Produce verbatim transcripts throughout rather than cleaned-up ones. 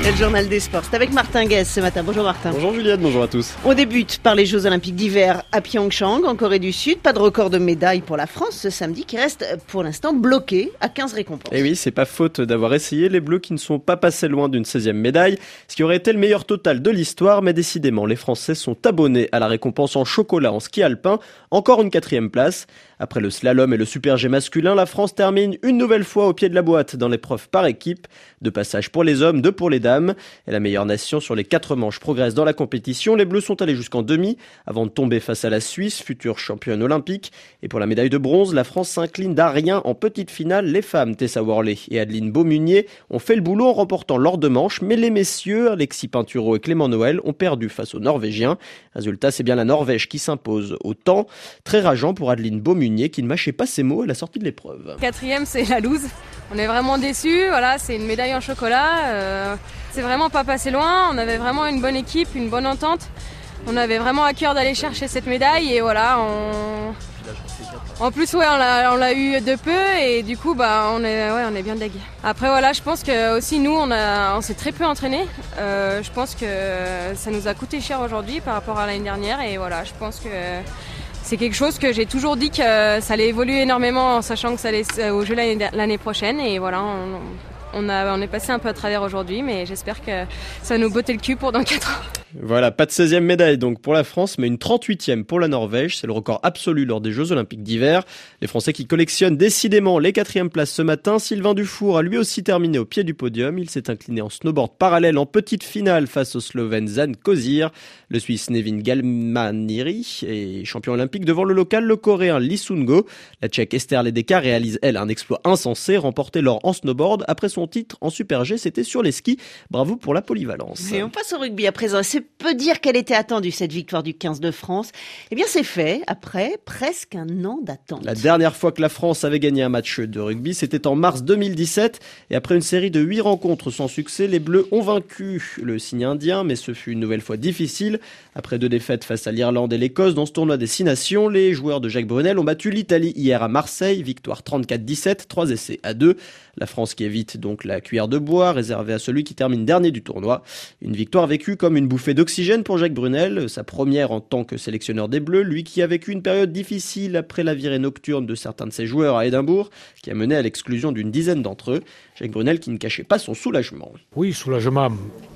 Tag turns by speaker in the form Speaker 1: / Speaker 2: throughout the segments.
Speaker 1: Le journal des sports, c'est avec Martin Guez ce matin. Bonjour Martin.
Speaker 2: Bonjour Juliette, bonjour à tous.
Speaker 1: On débute par les Jeux Olympiques d'hiver à Pyeongchang, en Corée du Sud. Pas de record de médaille pour la France ce samedi qui reste pour l'instant bloqué à quinze récompenses.
Speaker 2: Et oui, c'est pas faute d'avoir essayé les Bleus qui ne sont pas passés loin d'une seizième médaille, ce qui aurait été le meilleur total de l'histoire, mais décidément les Français sont abonnés à la récompense en chocolat en ski alpin, encore une quatrième place. Après le slalom et le super G masculin, la France termine une nouvelle fois au pied de la boîte dans l'épreuve par équipe. Deux passages pour les hommes, deux pour les dames. Et la meilleure nation sur les quatre manches progresse dans la compétition. Les Bleus sont allés jusqu'en demi avant de tomber face à la Suisse, future championne olympique. Et pour la médaille de bronze, la France s'incline d'à rien en petite finale. Les femmes, Tessa Worley et Adeline Beaumunier, ont fait le boulot en remportant leurs deux manches. Mais les messieurs, Alexis Pinturo et Clément Noël, ont perdu face aux Norvégiens. Résultat, c'est bien la Norvège qui s'impose au temps. Très rageant pour Adeline Beaumunier qui ne mâchait pas ses mots à la sortie de l'épreuve.
Speaker 3: Quatrième, c'est la loose. On est vraiment déçus. Voilà, c'est une médaille en chocolat. Euh, c'est vraiment pas passé loin. On avait vraiment une bonne équipe, une bonne entente. On avait vraiment à cœur d'aller chercher cette médaille et voilà. On... En plus, ouais, on l'a, on l'a eu de peu et du coup, bah, on est, ouais, on est bien deg. Après, voilà, je pense que aussi nous, on a, on s'est très peu entraîné. Euh, je pense que ça nous a coûté cher aujourd'hui par rapport à l'année dernière et voilà, je pense que c'est quelque chose que j'ai toujours dit que ça allait évoluer énormément en sachant que ça allait au jeu l'année, l'année prochaine et voilà, on, on, a, on est passé un peu à travers aujourd'hui, mais j'espère que ça va nous botter le cul pour dans quatre ans.
Speaker 2: Voilà, pas de seizième médaille donc pour la France, mais une trente-huitième pour la Norvège. C'est le record absolu lors des Jeux Olympiques d'hiver. Les Français qui collectionnent décidément les quatrièmes places ce matin. Sylvain Dufour a lui aussi terminé au pied du podium. Il s'est incliné en snowboard parallèle en petite finale face au Slovène Zan Kozir. Le Suisse Nevin Galmaniri est champion olympique devant le local, le Coréen Lee Sun-go. La Tchèque Esther Ledeka réalise, elle, un exploit insensé, remporté l'or en snowboard. Après son titre en Super G, c'était sur les skis. Bravo pour la polyvalence.
Speaker 1: Et on passe au rugby à présent. C'est peu dire qu'elle était attendue, cette victoire du quinze de France. Eh bien, c'est fait après presque un an d'attente.
Speaker 2: La dernière fois que la France avait gagné un match de rugby, c'était en mars deux mille dix-sept. Et après une série de huit rencontres sans succès, les Bleus ont vaincu le signe indien, mais ce fut une nouvelle fois difficile. Après deux défaites face à l'Irlande et l'Écosse dans ce tournoi des six nations, les joueurs de Jacques Brunel ont battu l'Italie hier à Marseille. Victoire trente-quatre dix-sept, trois essais à deux. La France qui évite donc la cuillère de bois, réservée à celui qui termine dernier du tournoi. Une victoire vécue comme une bouffée d'oxygène pour Jacques Brunel, sa première en tant que sélectionneur des Bleus, lui qui a vécu une période difficile après la virée nocturne de certains de ses joueurs à Édimbourg, qui a mené à l'exclusion d'une dizaine d'entre eux. Jacques Brunel qui ne cachait pas son soulagement.
Speaker 4: Oui, soulagement,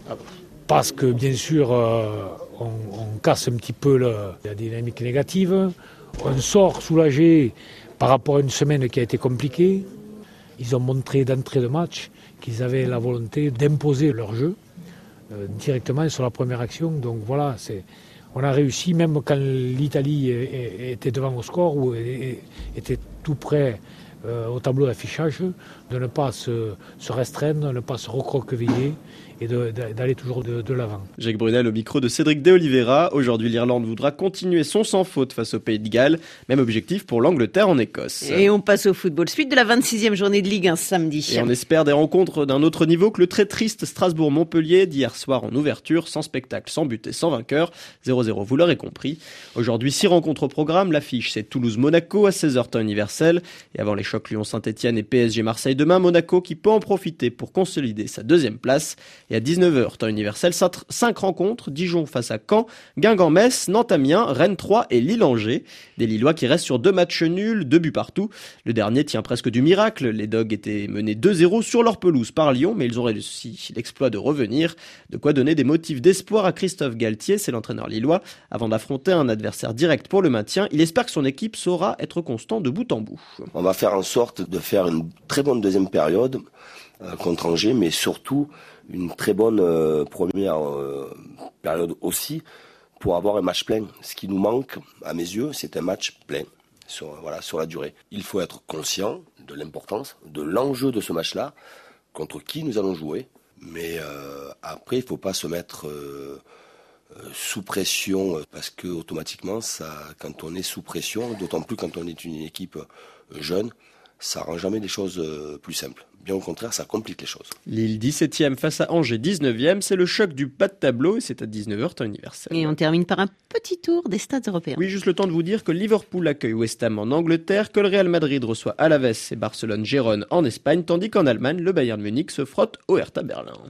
Speaker 4: parce que bien sûr, euh, on, on casse un petit peu le, la dynamique négative, on sort soulagé par rapport à une semaine qui a été compliquée. Ils ont montré d'entrée de match qu'ils avaient la volonté d'imposer leur jeu euh, directement sur la première action. Donc voilà, c'est, on a réussi, même quand l'Italie était devant au score ou était tout près euh, au tableau d'affichage, de ne pas se, se restreindre, de ne pas se recroqueviller et de, de, d'aller toujours de, de l'avant.
Speaker 2: Jacques Brunel au micro de Cédric De Oliveira. Aujourd'hui, l'Irlande voudra continuer son sans faute face au Pays de Galles. Même objectif pour l'Angleterre en Écosse.
Speaker 1: Et on passe au football. Suite de la vingt-sixième journée de Ligue un samedi.
Speaker 2: Et on espère des rencontres d'un autre niveau que le très triste Strasbourg-Montpellier d'hier soir en ouverture, sans spectacle, sans but et sans vainqueur. zéro zéro, vous l'aurez compris. Aujourd'hui, six rencontres au programme. L'affiche, c'est Toulouse-Monaco à seize heures temps universel. Et avant les chocs Lyon-Saint-Etienne et P S G-Marseille demain, Monaco qui peut en profiter pour consolider sa deuxième place. Et à dix-neuf heures temps universel, cinq rencontres, Dijon face à Caen, Guingamp-Metz, Nantes-Amiens, Rennes trois et Lille-Angers. Des Lillois qui restent sur deux matchs nuls, deux buts partout. Le dernier tient presque du miracle. Les Dogs étaient menés deux zéro sur leur pelouse par Lyon, mais ils ont réussi l'exploit de revenir. De quoi donner des motifs d'espoir à Christophe Galtier, c'est l'entraîneur lillois. Avant d'affronter un adversaire direct pour le maintien, il espère que son équipe saura être constant de bout en bout.
Speaker 5: On va faire en sorte de faire une très bonne deuxième période euh, contre Angers, mais surtout une très bonne euh, première euh, période aussi pour avoir un match plein. Ce qui nous manque, à mes yeux, c'est un match plein sur, voilà, sur la durée. Il faut être conscient de l'importance, de l'enjeu de ce match-là, contre qui nous allons jouer. Mais euh, après, il ne faut pas se mettre euh, euh, sous pression, parce que automatiquement, ça, quand on est sous pression, d'autant plus quand on est une équipe jeune, ça rend jamais les choses euh, plus simples. Bien au contraire, ça complique les choses.
Speaker 2: Lille dix-septième face à Angers dix-neuvième, c'est le choc du bas de tableau et c'est à dix-neuf heures temps universel.
Speaker 1: Et on termine par un petit tour des stades européens.
Speaker 2: Oui, juste le temps de vous dire que Liverpool accueille West Ham en Angleterre, que le Real Madrid reçoit Alaves et Barcelone-Gérone en Espagne, tandis qu'en Allemagne, le Bayern Munich se frotte au Hertha Berlin.